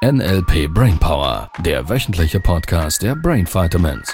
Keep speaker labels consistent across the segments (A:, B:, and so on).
A: NLP Brainpower, der wöchentliche Podcast der Brain Vitamins.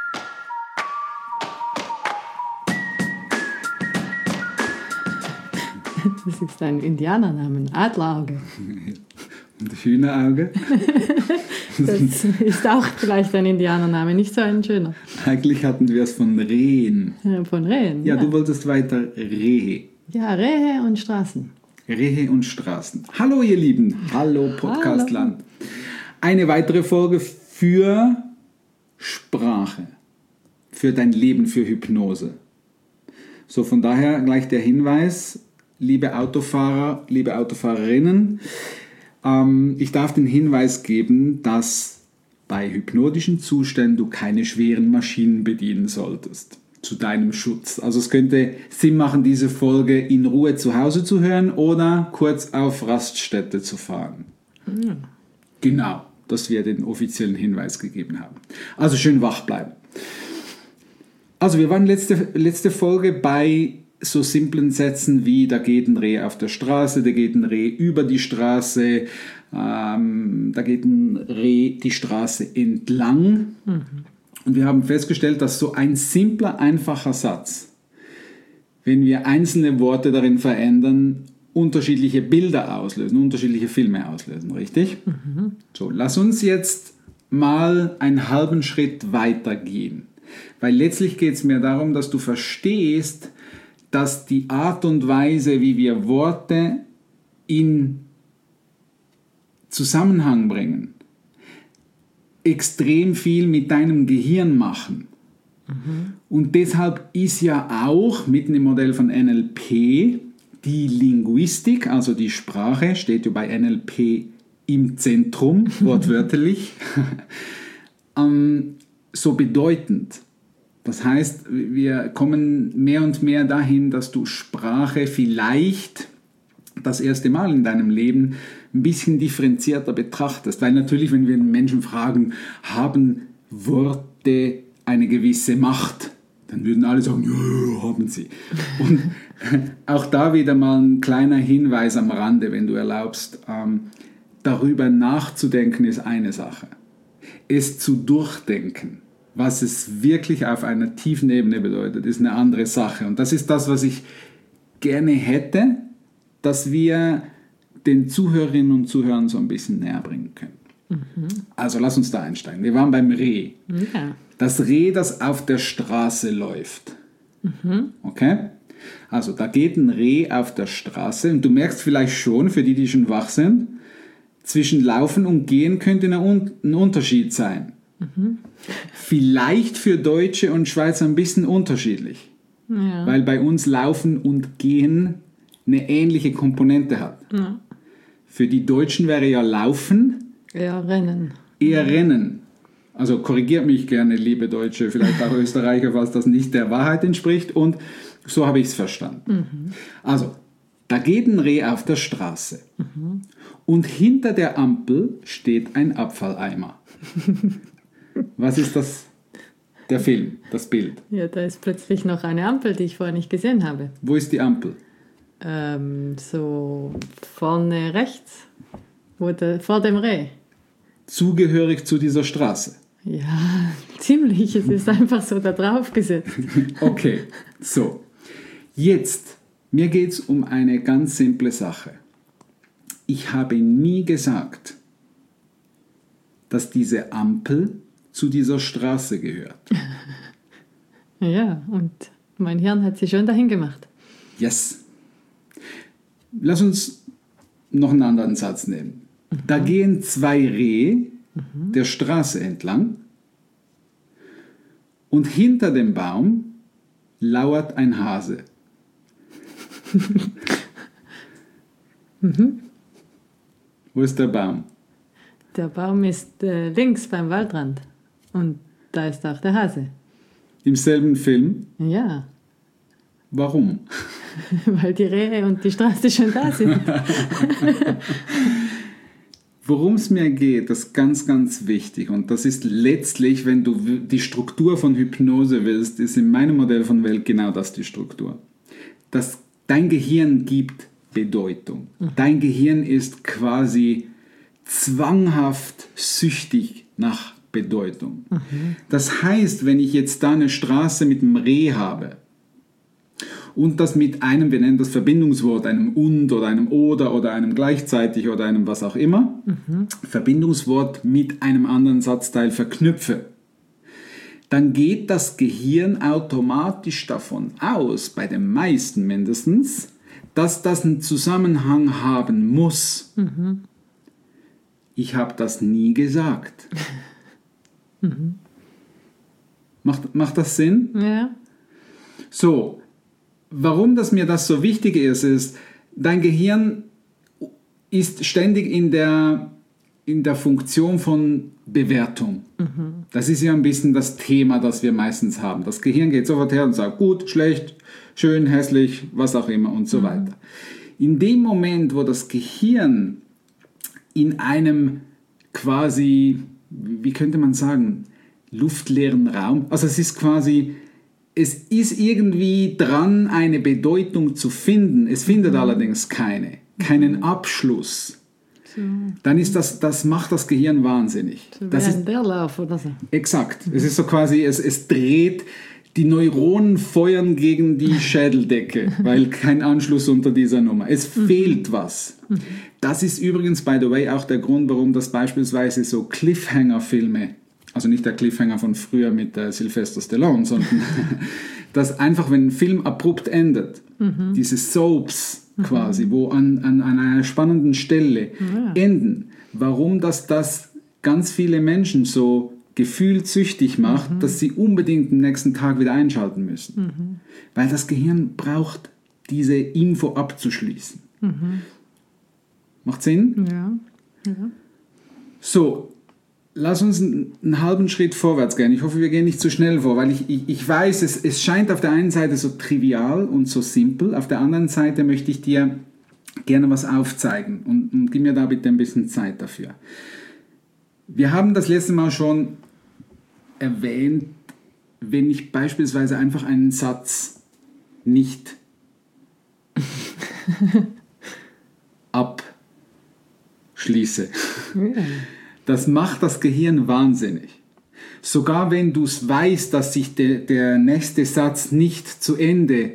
B: Das ist ein Indianernamen, Adlerauge.
C: Und Hühnerauge?
B: Das ist auch vielleicht ein Indianername, nicht so ein schöner.
C: Eigentlich hatten wir es von Rehen.
B: Von Rehen?
C: Ja, du wolltest weiter Rehe.
B: Ja, Rehe und Straßen.
C: Rehe und Straßen. Hallo ihr Lieben, hallo Podcastland. Eine weitere Folge für Sprache, für dein Leben, für Hypnose. So, von daher gleich der Hinweis, liebe Autofahrer, liebe Autofahrerinnen, ich darf den Hinweis geben, dass bei hypnotischen Zuständen du keine schweren Maschinen bedienen solltest, zu deinem Schutz. Also es könnte Sinn machen, diese Folge in Ruhe zu Hause zu hören oder kurz auf Raststätte zu fahren. Ja. Genau, dass wir den offiziellen Hinweis gegeben haben. Also schön wach bleiben. Also wir waren letzte Folge bei so simplen Sätzen wie, da geht ein Reh auf der Straße, da geht ein Reh über die Straße, da geht ein Reh die Straße entlang. Mhm. Und wir haben festgestellt, dass so ein simpler, einfacher Satz, wenn wir einzelne Worte darin verändern, unterschiedliche Bilder auslösen, unterschiedliche Filme auslösen, richtig? Mhm. So, lass uns jetzt mal einen halben Schritt weiter gehen. Weil letztlich geht es mir darum, dass du verstehst, dass die Art und Weise, wie wir Worte in Zusammenhang bringen, extrem viel mit deinem Gehirn machen. Mhm. Und deshalb ist ja auch mitten im Modell von NLP die Linguistik, also die Sprache, steht ja bei NLP im Zentrum, wortwörtlich, so bedeutend. Das heißt, wir kommen mehr und mehr dahin, dass du Sprache vielleicht das erste Mal in deinem Leben ein bisschen differenzierter betrachtest. Weil natürlich, wenn wir Menschen fragen, haben Worte eine gewisse Macht? Dann würden alle sagen, ja, haben sie. Und auch da wieder mal ein kleiner Hinweis am Rande, wenn du erlaubst. Darüber nachzudenken ist eine Sache. Es zu durchdenken, was es wirklich auf einer tiefen Ebene bedeutet, ist eine andere Sache. Und das ist das, was ich gerne hätte, dass wir den Zuhörerinnen und Zuhörern so ein bisschen näher bringen können. Mhm. Also lass uns da einsteigen. Wir waren beim Reh. Ja. Das Reh, das auf der Straße läuft. Mhm. Okay? Also da geht ein Reh auf der Straße und du merkst vielleicht schon, für die, die schon wach sind, zwischen Laufen und Gehen könnte ein Unterschied sein. Mhm. Vielleicht für Deutsche und Schweizer ein bisschen unterschiedlich. Ja. Weil bei uns Laufen und Gehen eine ähnliche Komponente hat. Ja. Für die Deutschen wäre ja Laufen
B: eher Rennen.
C: Eher Rennen. Also korrigiert mich gerne, liebe Deutsche, vielleicht auch Österreicher, falls das nicht der Wahrheit entspricht. Und so habe ich es verstanden. Mhm. Also, da geht ein Reh auf der Straße. Mhm. Und hinter der Ampel steht ein Abfalleimer. Was ist das? Der Film, das Bild.
B: Ja, da ist plötzlich noch eine Ampel, die ich vorher nicht gesehen habe.
C: Wo ist die Ampel?
B: So vorne rechts, vor dem Reh.
C: Zugehörig zu dieser Straße?
B: Ja, ziemlich. Es ist einfach so da drauf gesetzt.
C: Okay, so. Jetzt, mir geht es um eine ganz simple Sache. Ich habe nie gesagt, dass diese Ampel zu dieser Straße gehört.
B: Ja, und mein Hirn hat sie schon dahin gemacht.
C: Yes. Lass uns noch einen anderen Satz nehmen. Mhm. Da gehen zwei Rehe der Straße entlang und hinter dem Baum lauert ein Hase. Mhm. Wo ist der Baum?
B: Der Baum ist links beim Waldrand und da ist auch der Hase.
C: Im selben Film?
B: Ja.
C: Warum?
B: Weil die Rehe und die Straße schon da sind.
C: Worum es mir geht, das ist ganz, ganz wichtig. Und das ist letztlich, wenn du die Struktur von Hypnose willst, ist in meinem Modell von Welt genau das die Struktur. Dein Gehirn gibt Bedeutung. Dein Gehirn ist quasi zwanghaft süchtig nach Bedeutung. Das heißt, wenn ich jetzt da eine Straße mit einem Reh habe und das mit einem, wir nennen das Verbindungswort, einem und oder einem oder einem gleichzeitig oder einem was auch immer, Verbindungswort mit einem anderen Satzteil verknüpfe, dann geht das Gehirn automatisch davon aus, bei den meisten mindestens, dass das einen Zusammenhang haben muss. Ich habe das nie gesagt. Macht das Sinn?
B: Ja.
C: So, warum mir das so wichtig ist, dein Gehirn ist ständig in der Funktion von Bewertung. Das ist ja ein bisschen das Thema, das wir meistens haben. Das Gehirn geht sofort her und sagt, gut, schlecht, schön, hässlich, was auch immer und so weiter. In dem Moment, wo das Gehirn in einem quasi, wie könnte man sagen, luftleeren Raum, also es ist irgendwie dran, eine Bedeutung zu finden. Es findet allerdings keinen Abschluss. So. Dann ist das macht das Gehirn wahnsinnig.
B: So
C: das ist
B: der Lauf oder so.
C: Exakt. Es ist so quasi, es dreht, die Neuronen feuern gegen die Schädeldecke, weil kein Anschluss unter dieser Nummer. Es fehlt was. Das ist übrigens, by the way, auch der Grund, warum das beispielsweise so Cliffhanger-Filme, also nicht der Cliffhanger von früher mit Sylvester Stallone, sondern dass einfach, wenn ein Film abrupt endet, diese Soaps quasi, wo an einer spannenden Stelle enden, warum das ganz viele Menschen so gefühlsüchtig macht, dass sie unbedingt am nächsten Tag wieder einschalten müssen. Weil das Gehirn braucht, diese Info abzuschließen. Macht Sinn?
B: Ja.
C: So, lass uns einen halben Schritt vorwärts gehen. Ich hoffe, wir gehen nicht zu schnell vor, weil ich weiß, es scheint auf der einen Seite so trivial und so simpel, auf der anderen Seite möchte ich dir gerne was aufzeigen und gib mir da bitte ein bisschen Zeit dafür. Wir haben das letzte Mal schon erwähnt, wenn ich beispielsweise einfach einen Satz nicht abschließe. Das macht das Gehirn wahnsinnig. Sogar wenn du es weißt, dass sich der nächste Satz nicht zu Ende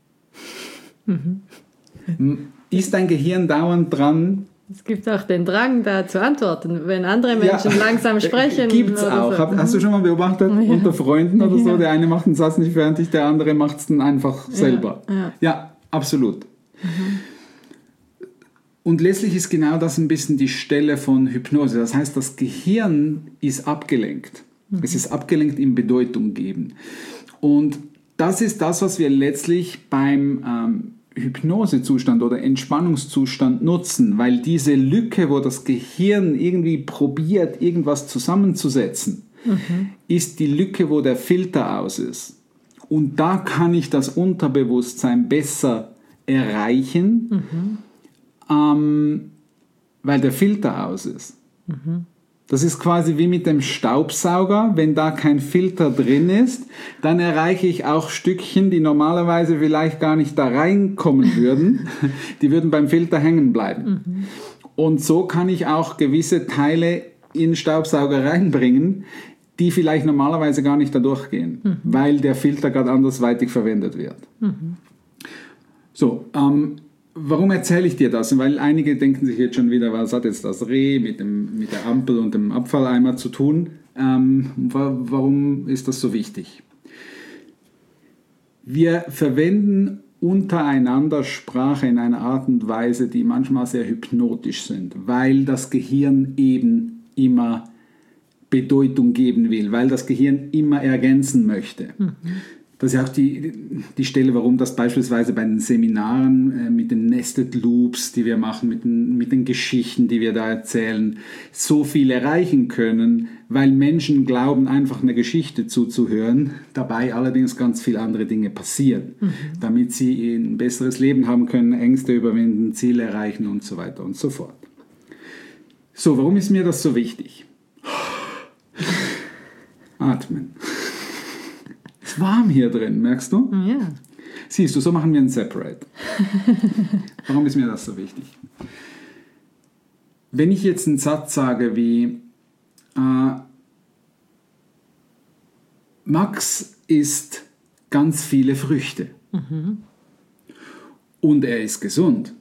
C: ist dein Gehirn dauernd dran.
B: Es gibt auch den Drang, da zu antworten, wenn andere Menschen langsam sprechen.
C: Gibt es auch. So. Hast du schon mal beobachtet, unter Freunden oder so, der eine macht den Satz nicht fertig, der andere macht es dann einfach selber. Ja, absolut. Und letztlich ist genau das ein bisschen die Stelle von Hypnose. Das heißt, das Gehirn ist abgelenkt. Es ist abgelenkt im Bedeutung geben. Und das ist das, was wir letztlich beim Hypnosezustand oder Entspannungszustand nutzen, weil diese Lücke, wo das Gehirn irgendwie probiert, irgendwas zusammenzusetzen, ist die Lücke, wo der Filter aus ist. Und da kann ich das Unterbewusstsein besser erreichen, weil der Filter aus ist. Das ist quasi wie mit dem Staubsauger. Wenn da kein Filter drin ist, dann erreiche ich auch Stückchen, die normalerweise vielleicht gar nicht da reinkommen würden. Die würden beim Filter hängen bleiben. Und so kann ich auch gewisse Teile in den Staubsauger reinbringen, die vielleicht normalerweise gar nicht da durchgehen, weil der Filter gerade andersweitig verwendet wird. So, warum erzähle ich dir das? Weil einige denken sich jetzt schon wieder, was hat jetzt das Reh mit der Ampel und dem Abfalleimer zu tun? Warum ist das so wichtig? Wir verwenden untereinander Sprache in einer Art und Weise, die manchmal sehr hypnotisch sind, weil das Gehirn eben immer Bedeutung geben will, weil das Gehirn immer ergänzen möchte. Das ist ja auch die Stelle, warum das beispielsweise bei den Seminaren mit den Nested Loops, die wir machen, mit den Geschichten, die wir da erzählen, so viel erreichen können, weil Menschen glauben, einfach eine Geschichte zuzuhören, dabei allerdings ganz viele andere Dinge passieren, damit sie ein besseres Leben haben können, Ängste überwinden, Ziele erreichen und so weiter und so fort. So, warum ist mir das so wichtig? Atmen. Es ist warm hier drin, merkst du?
B: Ja.
C: Siehst du, so machen wir ein Separate. Warum ist mir das so wichtig? wenn ich jetzt einen Satz sage wie Max isst ganz viele Früchte und er ist gesund.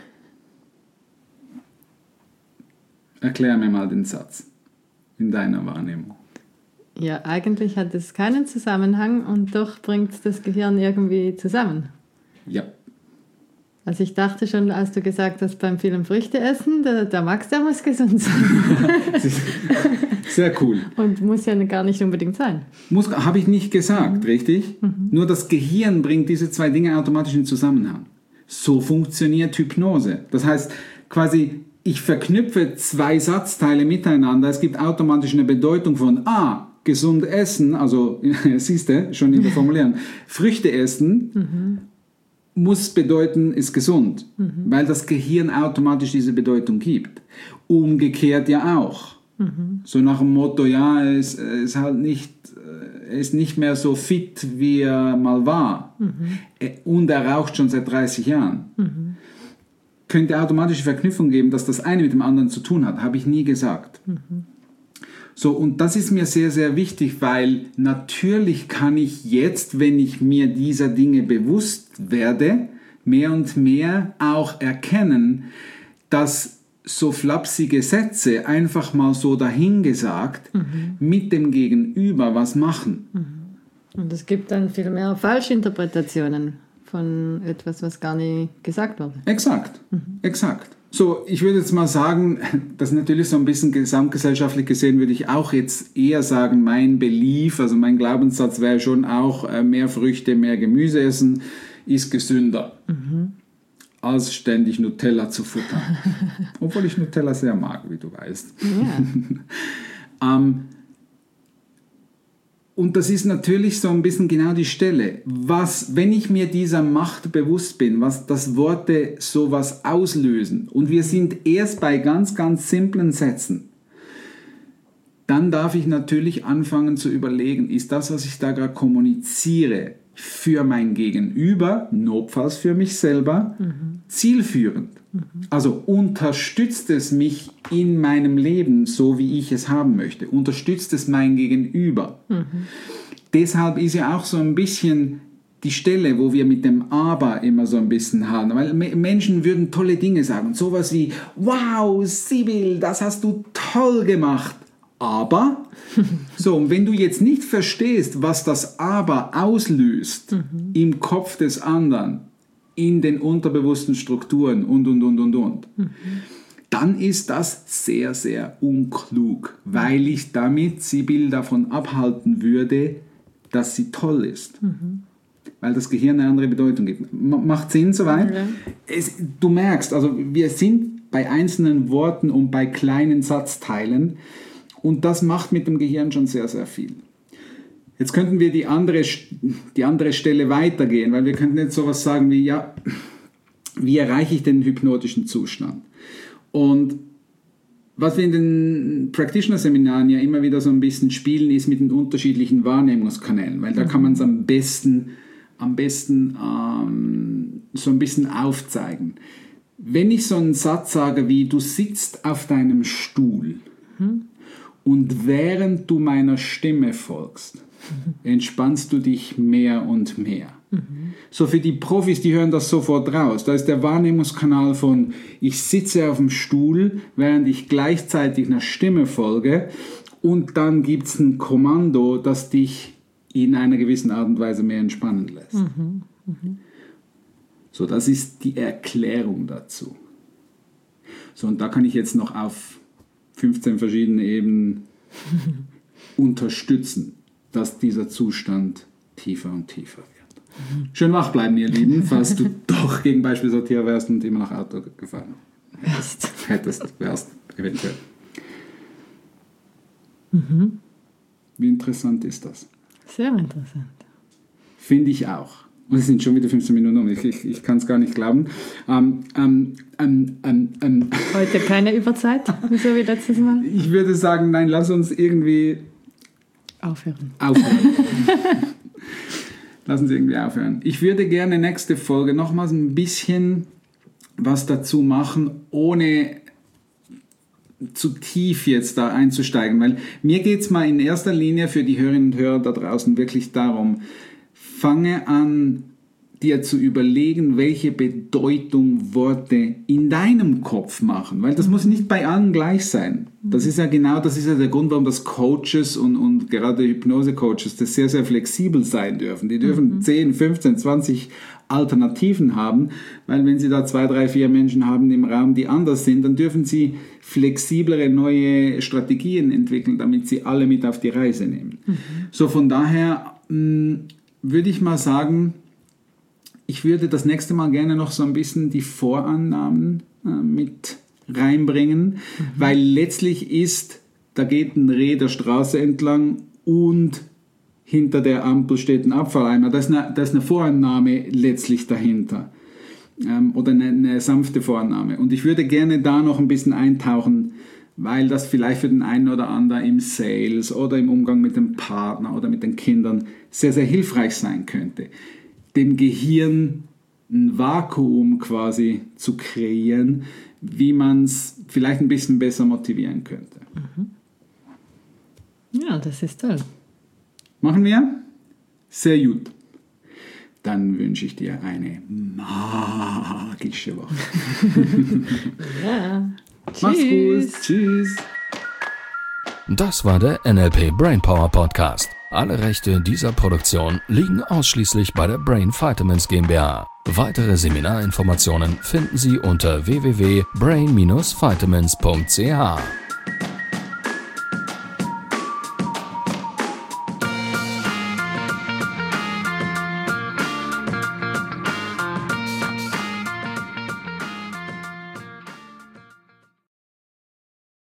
C: Erklär mir mal den Satz in deiner Wahrnehmung.
B: Ja, eigentlich hat es keinen Zusammenhang und doch bringt das Gehirn irgendwie zusammen.
C: Ja.
B: Also ich dachte schon, als du gesagt hast, beim vielen Früchte essen, der Max, der muss gesund sein.
C: Sehr cool.
B: Und muss ja gar nicht unbedingt sein.
C: Habe ich nicht gesagt, richtig? Nur das Gehirn bringt diese zwei Dinge automatisch in Zusammenhang. So funktioniert Hypnose. Das heißt, quasi, ich verknüpfe zwei Satzteile miteinander. Es gibt automatisch eine Bedeutung von gesund essen, also siehst du, schon in der Formulierung, Früchte essen muss bedeuten, ist gesund, weil das Gehirn automatisch diese Bedeutung gibt. Umgekehrt ja auch. So nach dem Motto, ja, er ist nicht mehr so fit, wie er mal war. Und er raucht schon seit 30 Jahren. Könnte automatische Verknüpfung geben, dass das eine mit dem anderen zu tun hat. Habe ich nie gesagt. So, und das ist mir sehr, sehr wichtig, weil natürlich kann ich jetzt, wenn ich mir dieser Dinge bewusst werde, mehr und mehr auch erkennen, dass so flapsige Sätze einfach mal so dahingesagt mit dem Gegenüber was machen.
B: Und es gibt dann viel mehr Falschinterpretationen von etwas, was gar nie gesagt wurde.
C: Exakt, exakt. So, ich würde jetzt mal sagen, das ist natürlich so ein bisschen gesamtgesellschaftlich gesehen, würde ich auch jetzt eher sagen, mein Belief, also mein Glaubenssatz wäre schon auch, mehr Früchte, mehr Gemüse essen ist gesünder, als ständig Nutella zu futtern. Obwohl ich Nutella sehr mag, wie du weißt.
B: Ja.
C: Und das ist natürlich so ein bisschen genau die Stelle. Wenn ich mir dieser Macht bewusst bin, was das Worte sowas auslösen, und wir sind erst bei ganz, ganz simplen Sätzen, dann darf ich natürlich anfangen zu überlegen, ist das, was ich da gerade kommuniziere, für mein Gegenüber, notfalls für mich selber, zielführend. Also unterstützt es mich in meinem Leben, so wie ich es haben möchte? Unterstützt es mein Gegenüber? Deshalb ist ja auch so ein bisschen die Stelle, wo wir mit dem Aber immer so ein bisschen haben. Weil Menschen würden tolle Dinge sagen. Sowas wie, wow, Sibyl, das hast du toll gemacht. Aber, so, und wenn du jetzt nicht verstehst, was das Aber auslöst im Kopf des anderen, in den unterbewussten Strukturen und, dann ist das sehr, sehr unklug, weil ich damit Sibyl davon abhalten würde, dass sie toll ist. Weil das Gehirn eine andere Bedeutung gibt. Macht Sinn soweit? Ja. Du merkst, also wir sind bei einzelnen Worten und bei kleinen Satzteilen, und das macht mit dem Gehirn schon sehr, sehr viel. Jetzt könnten wir die andere Stelle weitergehen, weil wir könnten jetzt sowas sagen wie, ja, wie erreiche ich den hypnotischen Zustand? Und was wir in den Practitioner-Seminaren ja immer wieder so ein bisschen spielen, ist mit den unterschiedlichen Wahrnehmungskanälen, weil da kann man es am besten so ein bisschen aufzeigen. Wenn ich so einen Satz sage wie, du sitzt auf deinem Stuhl, und während du meiner Stimme folgst, entspannst du dich mehr und mehr. So für die Profis, die hören das sofort raus. Da ist der Wahrnehmungskanal von, ich sitze auf dem Stuhl, während ich gleichzeitig einer Stimme folge, und dann gibt es ein Kommando, das dich in einer gewissen Art und Weise mehr entspannen lässt. So, das ist die Erklärung dazu. So, und da kann ich jetzt noch auf 15 verschiedene Ebenen unterstützen, dass dieser Zustand tiefer und tiefer wird. Schön wach bleiben, ihr Lieben, falls du doch gegen Beispielsortier wärst und immer noch Auto gefahren wärst eventuell. Wie interessant ist das?
B: Sehr interessant.
C: Finde ich auch. Und es sind schon wieder 15 Minuten um. Ich kann es gar nicht glauben.
B: Heute keine Überzeit, so wie letztes Mal?
C: Ich würde sagen, nein, lass uns irgendwie
B: aufhören.
C: Lass uns irgendwie aufhören. Ich würde gerne nächste Folge nochmals ein bisschen was dazu machen, ohne zu tief jetzt da einzusteigen, weil mir geht es mal in erster Linie für die Hörerinnen und Hörer da draußen wirklich darum, fange an, dir zu überlegen, welche Bedeutung Worte in deinem Kopf machen, weil das muss nicht bei allen gleich sein. Das ist ja der Grund, warum das Coaches und gerade Hypnose-Coaches das sehr, sehr flexibel sein dürfen. Die dürfen 10, 15, 20 Alternativen haben, weil wenn sie da 2, 3, 4 Menschen haben im Raum, die anders sind, dann dürfen sie flexiblere neue Strategien entwickeln, damit sie alle mit auf die Reise nehmen. So von daher würde ich mal sagen, ich würde das nächste Mal gerne noch so ein bisschen die Vorannahmen mit reinbringen, weil letztlich da geht ein Reh der Straße entlang und hinter der Ampel steht ein Abfalleimer. Da ist eine Vorannahme letztlich dahinter oder eine sanfte Vorannahme. Und ich würde gerne da noch ein bisschen eintauchen, weil das vielleicht für den einen oder anderen im Sales oder im Umgang mit dem Partner oder mit den Kindern sehr, sehr hilfreich sein könnte. Dem Gehirn ein Vakuum quasi zu kreieren, wie man es vielleicht ein bisschen besser motivieren könnte.
B: Ja, das ist toll.
C: Machen wir? Sehr gut. Dann wünsche ich dir eine magische Woche.
B: Ja.
C: Mach's gut. Tschüss.
A: Das war der NLP Brainpower Podcast. Alle Rechte dieser Produktion liegen ausschließlich bei der Brain Vitamins GmbH. Weitere Seminarinformationen finden Sie unter www.brain-vitamins.ch.